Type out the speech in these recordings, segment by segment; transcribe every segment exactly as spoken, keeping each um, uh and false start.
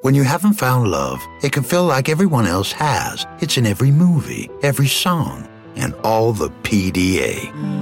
When you haven't found love, it can feel like everyone else has. It's in every movie, every song, and all the P D A.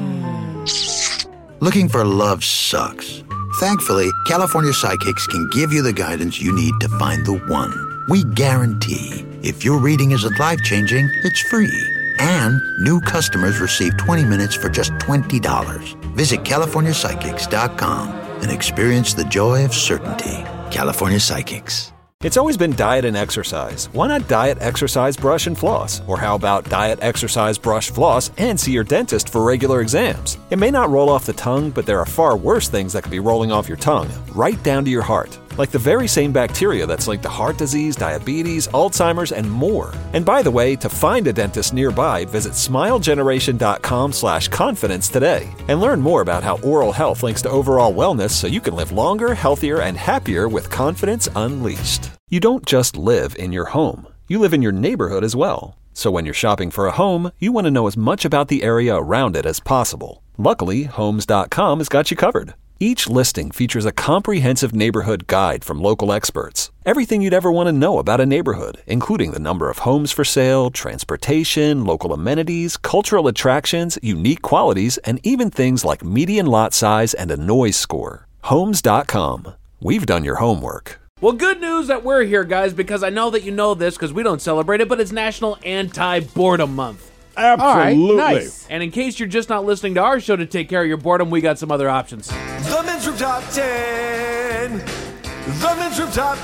Mm. Looking for love sucks. Thankfully, California Psychics can give you the guidance you need to find the one. We guarantee if your reading isn't life-changing, it's free. And new customers receive twenty minutes for just twenty dollars. Visit California Psychics dot com and experience the joy of certainty. California Psychics. It's always been diet and exercise. Why not diet, exercise, brush, and floss? Or how about diet, exercise, brush, floss, and see your dentist for regular exams? It may not roll off the tongue, but there are far worse things that could be rolling off your tongue, right down to your heart. Like the very same bacteria that's linked to heart disease, diabetes, Alzheimer's, and more. And by the way, to find a dentist nearby, visit smilegeneration.com slash confidence today. And learn more about how oral health links to overall wellness so you can live longer, healthier, and happier with confidence unleashed. You don't just live in your home. You live in your neighborhood as well. So when you're shopping for a home, you want to know as much about the area around it as possible. Luckily, Homes dot com has got you covered. Each listing features a comprehensive neighborhood guide from local experts. Everything you'd ever want to know about a neighborhood, including the number of homes for sale, transportation, local amenities, cultural attractions, unique qualities, and even things like median lot size and a noise score. Homes dot com. We've done your homework. Well, good news that we're here, guys, because I know that you know this because we don't celebrate it, but it's National Anti-Boredom Month. Absolutely. All right, nice. And in case you're just not listening to our show to take care of your boredom, we got some other options. The Men's Room Top ten. The Men's Room Top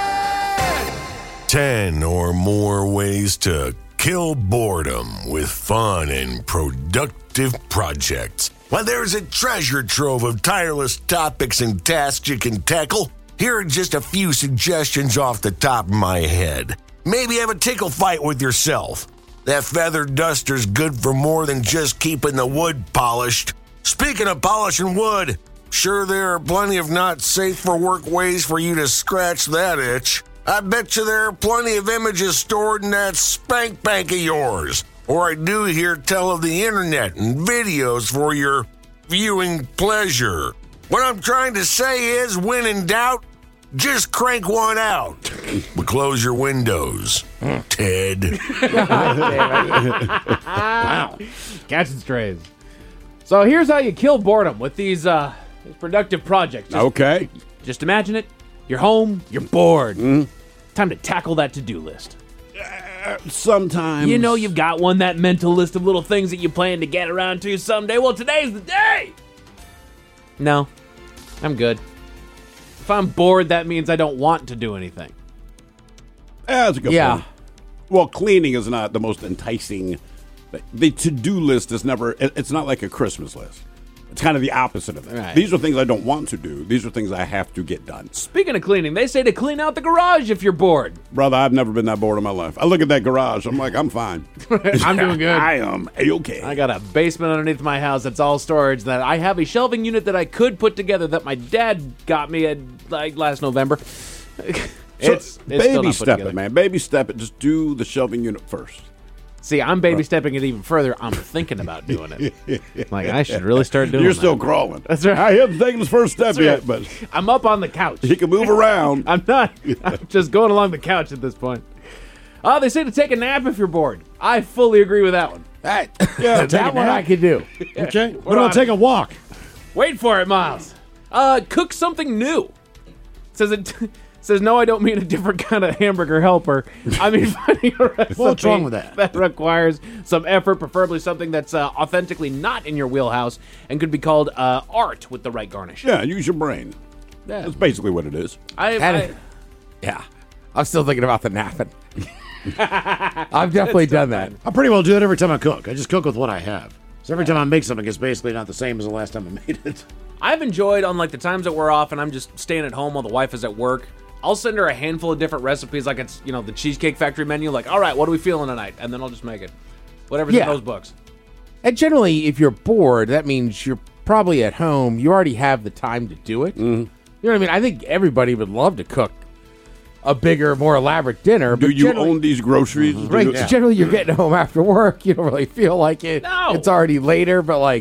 ten. ten or more ways to kill boredom with fun and productive projects. While there's a treasure trove of tireless topics and tasks you can tackle, here are just a few suggestions off the top of my head. Maybe have a tickle fight with yourself. That feather duster's good for more than just keeping the wood polished. Speaking of polishing wood, sure there are plenty of not safe for work ways for you to scratch that itch. I bet you there are plenty of images stored in that spank bank of yours. Or I do hear tell of the internet and videos for your viewing pleasure. What I'm trying to say is, when in doubt, just crank one out. But close your windows, Ted. Wow. Catching strays. So here's how you kill boredom with these, uh, these productive projects. Just, okay. Just imagine it. You're home. You're bored. Mm. Time to tackle that to-do list. Uh, sometimes. You know you've got one, that mental list of little things that you plan to get around to someday. Well, today's the day. No, I'm good. If I'm bored, that means I don't want to do anything. That's a good yeah. point. Well, cleaning is not the most enticing. The to-do list is never, it's not like a Christmas list. It's kind of the opposite of that. Right. These are things I don't want to do. These are things I have to get done. Speaking of cleaning, they say to clean out the garage if you're bored. Brother, I've never been that bored in my life. I look at that garage, I'm like, I'm fine. I'm doing good. I am A-okay. I got a basement underneath my house that's all storage. That I have a shelving unit that I could put together that my dad got me at, like, last November. it's, so it's baby step it, man. Baby step it. Just do the shelving unit first. See, I'm baby stepping it even further. I'm thinking about doing it. Like, I should really start doing it. You're that. still crawling. That's right. I haven't taken his first step That's yet, right. but I'm up on the couch. He can move around. I'm not. I'm just going along the couch at this point. Oh, they say to take a nap if you're bored. I fully agree with that one. Right. Yeah, that one I could do. Okay. What about take a walk? Wait for it, Miles. Uh, cook something new. Says it. Says, no, I don't mean a different kind of hamburger helper. I mean finding a recipe What's wrong with that? that requires some effort, preferably something that's uh, authentically not in your wheelhouse and could be called uh, art with the right garnish. Yeah, use your brain. Yeah. That's basically what it is. I, I, yeah. I'm still thinking about the napping. I've definitely done that. I pretty well do it every time I cook. I just cook with what I have. So every time I make something, it's basically not the same as the last time I made it. I've enjoyed, on like the times that we're off and I'm just staying at home while the wife is at work, I'll send her a handful of different recipes, like it's, you know, the Cheesecake Factory menu. Like, all right, what are we feeling tonight? And then I'll just make it. Whatever's Yeah. in those books. And generally, if you're bored, that means you're probably at home. You already have the time to do it. Mm-hmm. You know what I mean? I think everybody would love to cook a bigger, more elaborate dinner. Do but you generally- own these groceries? Right. Do you- Generally, you're getting home after work. You don't really feel like it. No. It's already later, but like,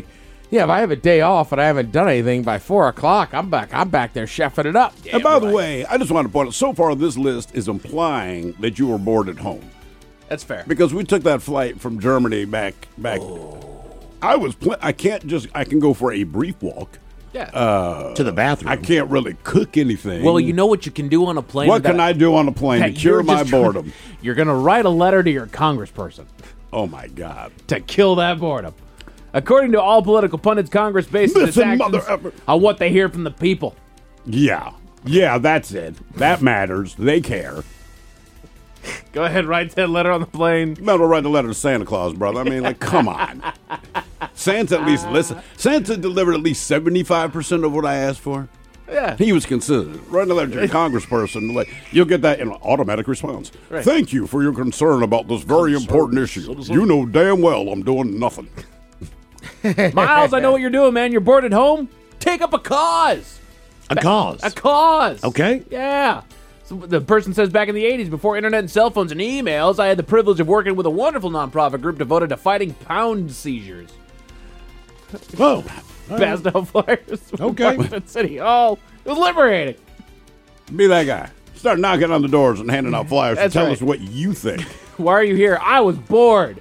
Yeah, if I have a day off and I haven't done anything by four o'clock, I'm back. I'm back there chefing it up. And by the way, I just want to point out, so far this list is implying that you were bored at home. That's fair. Because we took that flight from Germany back back. Oh. I was pl- I can't just I can go for a brief walk. Yeah. Uh, to the bathroom. I can't really cook anything. Well, you know what you can do on a plane? What that, can I do on a plane to cure my just, boredom? You're going to write a letter to your congressperson. Oh, my God. To kill that boredom. According to all political pundits, Congress bases its Listen, actions mother effer- on what they hear from the people. Yeah. Yeah, that's it. That matters. They care. Go ahead, write that letter on the plane. You might as well write a letter to Santa Claus, brother. I mean, like, come on. Santa at least listen. Santa delivered at least seventy-five percent of what I asked for. Yeah. He was considerate. Write a letter to your congressperson. Like, you'll get that in an automatic response. Right. Thank you for your concern about this very important issue. You know damn well I'm doing nothing. Miles, I know what you're doing, man. You're bored at home? Take up a cause. A cause. A cause. Okay. Yeah. So the person says, back in the eighties, before internet and cell phones and emails, I had the privilege of working with a wonderful nonprofit group devoted to fighting pound seizures. Whoa. Passed out flyers. Okay. Washington City Hall. It was liberating. Be that guy. Start knocking on the doors and handing out flyers That's to tell right. us what you think. Why are you here? I was bored.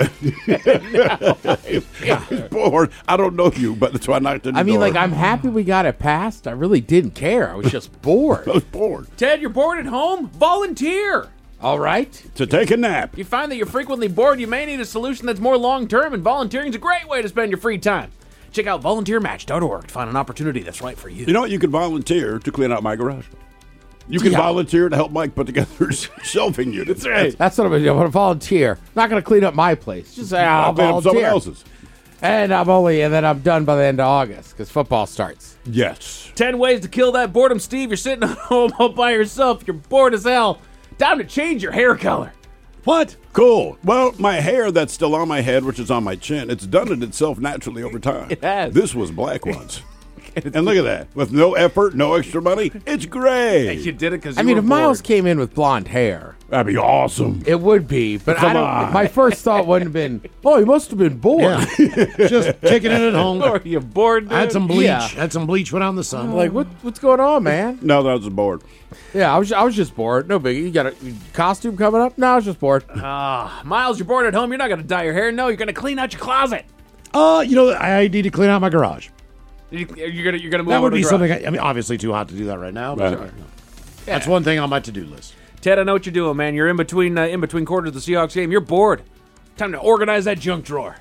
Bored. I don't know you, but that's why I knocked on the I mean, door. like, I'm happy we got it passed. I really didn't care. I was just bored. I was bored. Ted, you're bored at home? Volunteer. All right. To take a nap. You find that you're frequently bored, you may need a solution that's more long-term, and volunteering is a great way to spend your free time. Check out volunteer match dot org to find an opportunity that's right for you. You know what? You could volunteer to clean out my garage. You can Yeah. volunteer to help Mike put together his shelving unit. That's right. That's what I'm going to do. I'm going to volunteer. Not going to clean up my place. Just say I'll, I'll clean up someone volunteer. else's. And I'm only, and then I'm done by the end of August because football starts. Yes. Ten ways to kill that boredom, Steve. You're sitting at home all by yourself. You're bored as hell. Time to change your hair color. What? Cool. Well, my hair that's still on my head, which is on my chin, it's done it itself naturally over time. It has. This was black once. And look at that. With no effort, no extra money, it's gray. You did it because I mean, if Miles came in with blonde hair, That'd be awesome. it would be. But Come I don't. on. My first thought wouldn't have been, oh, he must have been bored. Yeah. Just kicking it at home. Are you bored, dude? Had some bleach. Yeah. Had some bleach. Went out in the sun. Like, what? What's going on, man? No, that was bored. Yeah, I was. I was just bored. No biggie. You got a costume coming up? No, I was just bored. Ah, Miles, you're bored at home. You're not going to dye your hair. No, you're going to clean out your closet. Uh, you know, I need to clean out my garage. You- You're going to you're going to move That over would to be the something. garage. I, I mean, obviously too hot to do that right now. But Right. That's one thing on my to-do list. Ted, I know what you're doing, man. You're in between uh, in between quarters of the Seahawks game. You're bored. Time to organize that junk drawer.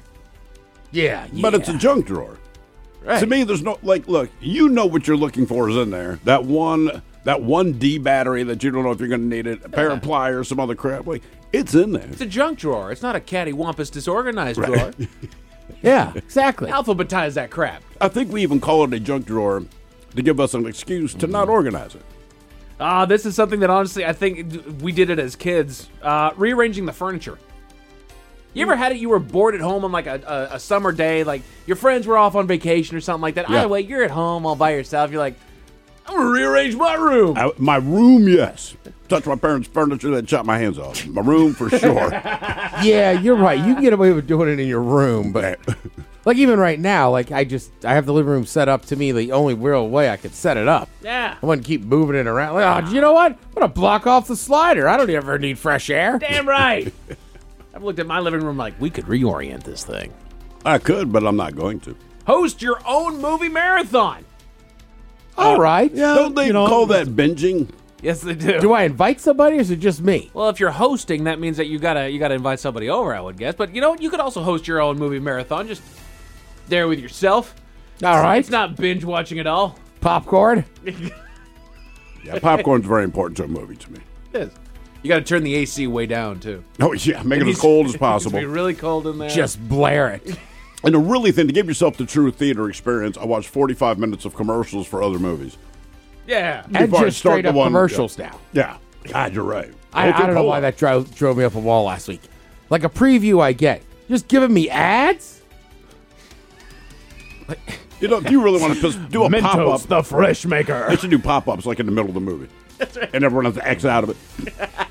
Yeah, But it's a junk drawer. Right. To me, there's no, like, look, you know what you're looking for is in there. That one that one D battery that you don't know if you're going to need it, a pair of pliers, some other crap. Like, it's in there. It's a junk drawer. It's not a cattywampus disorganized drawer. Yeah, exactly. Alphabetize that crap. I think we even call it a junk drawer to give us an excuse to not organize it. Ah, this is something that honestly I think we did it as kids. Uh, rearranging the furniture. You ever had it? You were bored at home on like a, a, a summer day, like your friends were off on vacation or something like that. Yeah. Either way, you're at home all by yourself. You're like, I'm gonna rearrange my room. I, my room, yes. Touch my parents' furniture, they'd chop my hands off. My room, for sure. Yeah, you're right. You can get away with doing it in your room, but like even right now, like I just I have the living room set up to me the only real way I could set it up. Yeah. I wouldn't keep moving it around. Like, oh, you know what? I'm gonna block off the slider. I don't ever need fresh air. Damn right. I've looked at my living room like we could reorient this thing. I could, but I'm not going to. Host your own movie marathon. All right. Yeah, Don't they you know, call that binging? Yes, they do. Do I invite somebody or is it just me? Well, if you're hosting, that means that you gotta you gotta invite somebody over, I would guess. But you know what? You could also host your own movie marathon, just there with yourself. All right. It's not binge watching at all. Popcorn. Yeah, popcorn's very important to a movie to me. It is. You got to turn the A C way down too. Oh, yeah, make it as needs- cold as It's possible. be really cold in there. Just blare it. And to really think, to give yourself the true theater experience, I watched forty-five minutes of commercials for other movies. yeah. And Before I just start straight the up one- commercials now. Yeah. God, you're right. I, I don't know why that drove, drove me up a wall last week. Like a preview I get. Just giving me ads? You know, if you really want to piss, do a pop-up, the fresh maker. they should do pop-ups like in the middle of the movie. That's right. And everyone has to X out of it.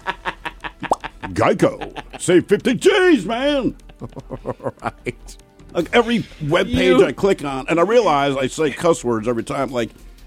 Geico. Save fifty G's, man. Right. Like every web page You- I click on, and I realize I say cuss words every time. Like,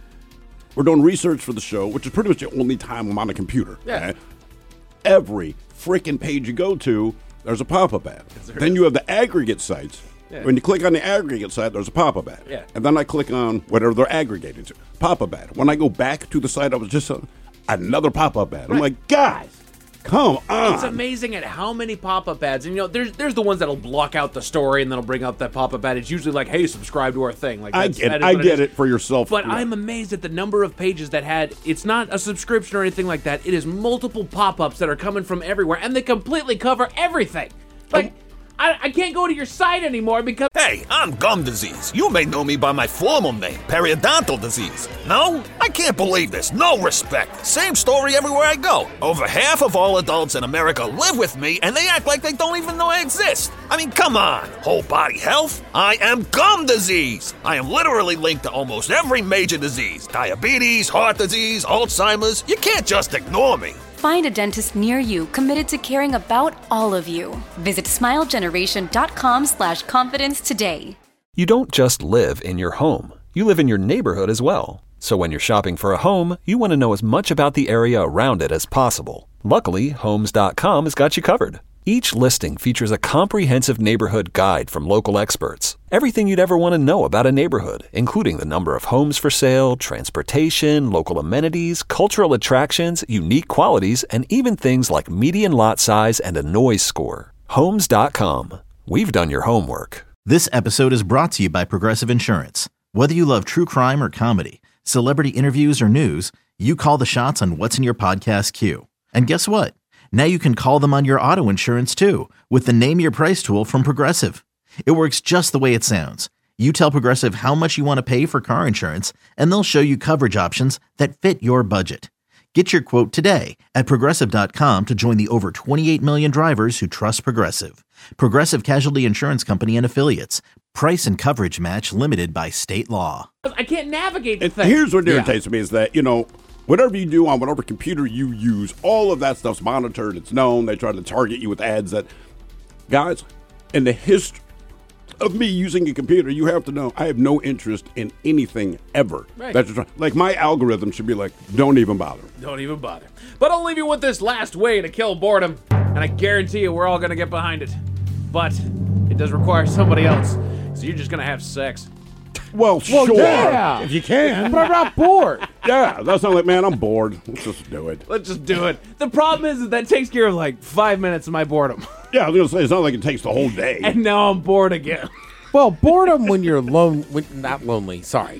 we're doing research for the show, which is pretty much the only time I'm on a computer. Yeah. Okay? Every freaking page you go to, there's a pop-up ad. Then you have the aggregate sites. Yeah. When you click on the aggregate site, there's a pop-up ad. Yeah. And then I click on whatever they're aggregated to. Pop-up ad. When I go back to the site I was just on, another pop-up ad. I'm Right. like, guys, come on. It's amazing at how many pop-up ads, and you know, there's there's the ones that'll block out the story and then it'll bring up that pop-up ad. It's usually like, "Hey, subscribe to our thing." Like, I that's, get that it. is I what get is. it for yourself. But Yeah. I'm amazed at the number of pages that had. It's not a subscription or anything like that. It is multiple pop-ups that are coming from everywhere, and they completely cover everything. Like, I, I can't go to your site anymore because. Hey, I'm gum disease. You may know me by my formal name, periodontal disease. No? I can't believe this. No respect. Same story everywhere I go. Over half of all adults in America live with me, and they act like they don't even know I exist. I mean, come on. Whole body health? I am gum disease. I am literally linked to almost every major disease. Diabetes, heart disease, Alzheimer's. You can't just ignore me. Find a dentist near you committed to caring about all of you. Visit smilegeneration.com slash confidence today. You don't just live in your home, you live in your neighborhood as well. So when you're shopping for a home, you want to know as much about the area around it as possible. Luckily, Homes dot com has got you covered. Each listing features a comprehensive neighborhood guide from local experts. Everything you'd ever want to know about a neighborhood, including the number of homes for sale, transportation, local amenities, cultural attractions, unique qualities, and even things like median lot size and a noise score. Homes dot com. We've done your homework. This episode is brought to you by Progressive Insurance. Whether you love true crime or comedy, celebrity interviews or news, you call the shots on what's in your podcast queue. And guess what? Now you can call them on your auto insurance too with the Name Your Price tool from Progressive. It works just the way it sounds. You tell Progressive how much you want to pay for car insurance, and they'll show you coverage options that fit your budget. Get your quote today at Progressive dot com to join the over twenty-eight million drivers who trust Progressive. Progressive Casualty Insurance Company and Affiliates. Price and coverage match limited by state law. I can't navigate the And thing. here's what Yeah. irritates me is that, you know, whatever you do on whatever computer you use, all of that stuff's monitored. It's known. They try to target you with ads that, guys, in the history of me using a computer, you have to know I have no interest in anything ever. Right. That's just, like my algorithm should be like, don't even bother. Don't even bother. But I'll leave you with this last way to kill boredom, and I guarantee you we're all going to get behind it. But it does require somebody else, so you're just going to have sex. Well, Well, sure. yeah. If you can. But I'm not bored. Yeah, that's not like, man, I'm bored. Let's just do it. Let's just do it. The problem is that, that takes care of like five minutes of my boredom. Yeah, I was going to say, it's not like it takes the whole day. And now I'm bored again. Well, boredom when you're lone, when, not lonely, sorry.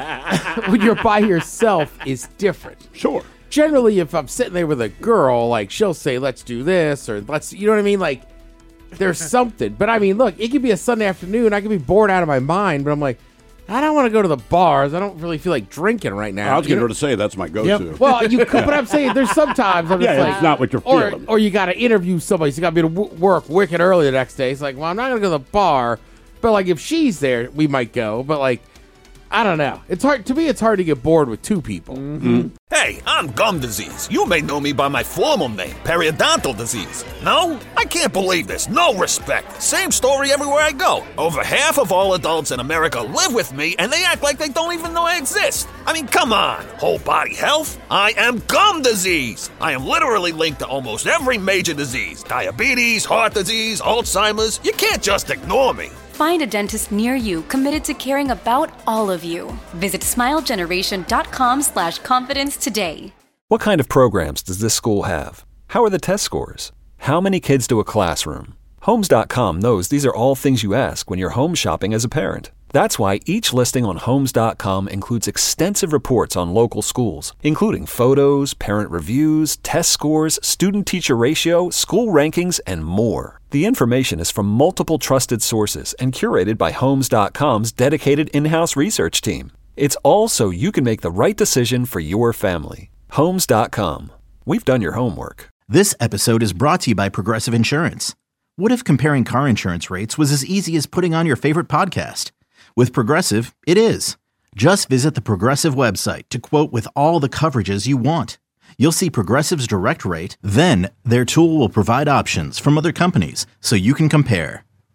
When you're by yourself is different. Sure. Generally, if I'm sitting there with a girl, like she'll say, let's do this, or let's, you know what I mean? Like, there's something. But I mean, look, it could be a Sunday afternoon. I could be bored out of my mind, but I'm like, I don't want to go to the bars. I don't really feel like drinking right now. I was You getting know? her to say that's my go-to. Yep. Well, you could, but I'm saying there's sometimes I'm just Yeah, like, it's not what you're or, feeling. or you got to interview somebody. So you got to be to w- work wicked early the next day. It's like, well, I'm not gonna go to the bar, but like if she's there, we might go. But like, I don't know. It's hard to me. It's hard to get bored with two people. Mm-hmm. Hey, I'm gum disease. You may know me by my formal name, periodontal disease. No? I can't believe this. No respect. Same story everywhere I go. Over half of all adults in America live with me, and they act like they don't even know I exist. I mean, come on. Whole body health? I am gum disease. I am literally linked to almost every major disease. Diabetes, heart disease, Alzheimer's. You can't just ignore me. Find a dentist near you committed to caring about all of you. Visit smilegeneration.com slash confidence today. What kind of programs does this school have? How are the test scores? How many kids do a classroom? Homes dot com knows these are all things you ask when you're home shopping as a parent. That's why each listing on Homes dot com includes extensive reports on local schools, including photos, parent reviews, test scores, student-teacher ratio, school rankings, and more. The information is from multiple trusted sources and curated by Homes dot com's dedicated in-house research team. It's all so you can make the right decision for your family. Homes dot com. We've done your homework. This episode is brought to you by Progressive Insurance. What if comparing car insurance rates was as easy as putting on your favorite podcast? With Progressive, it is. Just visit the Progressive website to quote with all the coverages you want. You'll see Progressive's direct rate, then their tool will provide options from other companies so you can compare.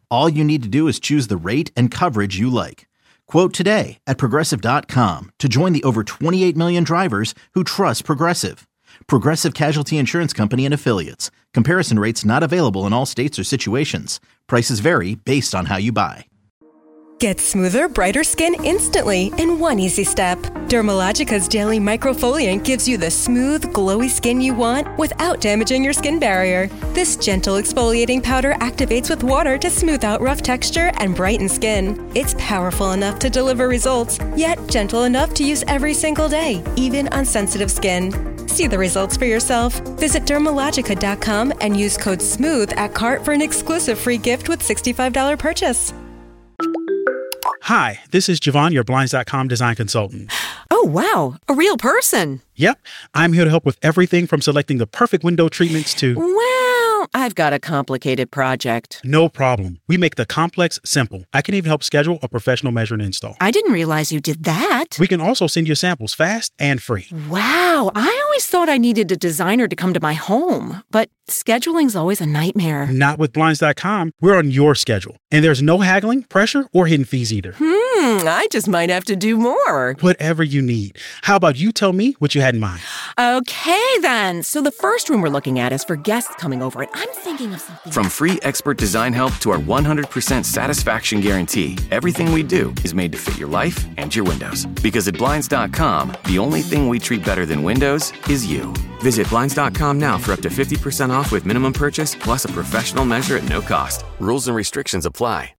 All you need to do is choose the rate and coverage you like. Quote today at Progressive dot com to join the over twenty-eight million drivers who trust Progressive. Progressive Casualty Insurance Company and Affiliates. Comparison rates not available in all states or situations. Prices vary based on how you buy. Get smoother, brighter skin instantly in one easy step. Dermalogica's daily microfoliant gives you the smooth, glowy skin you want without damaging your skin barrier. This gentle exfoliating powder activates with water to smooth out rough texture and brighten skin. It's powerful enough to deliver results, yet gentle enough to use every single day, even on sensitive skin. See the results for yourself. Visit Dermalogica dot com and use code SMOOTH at cart for an exclusive free gift with sixty-five dollars purchase. Hi, this is Javon, your Blinds dot com design consultant. Oh, wow. A real person. Yep. I'm here to help with everything from selecting the perfect window treatments to... Well, I've got a complicated project. No problem. We make the complex simple. I can even help schedule a professional measure and install. I didn't realize you did that. We can also send you samples fast and free. Wow. I always thought I needed a designer to come to my home, but scheduling's always a nightmare. Not with Blinds dot com. We're on your schedule. And there's no haggling, pressure, or hidden fees either. Hmm, I just might have to do more. Whatever you need. How about you tell me what you had in mind? Okay, then. So the first room we're looking at is for guests coming over, and I'm thinking of something. From free expert design help to our one hundred percent satisfaction guarantee, everything we do is made to fit your life and your windows. Because at Blinds dot com, the only thing we treat better than windows is you. Visit Blinds dot com now for up to fifty percent off with minimum purchase, plus a professional measure at no cost. Rules and restrictions apply.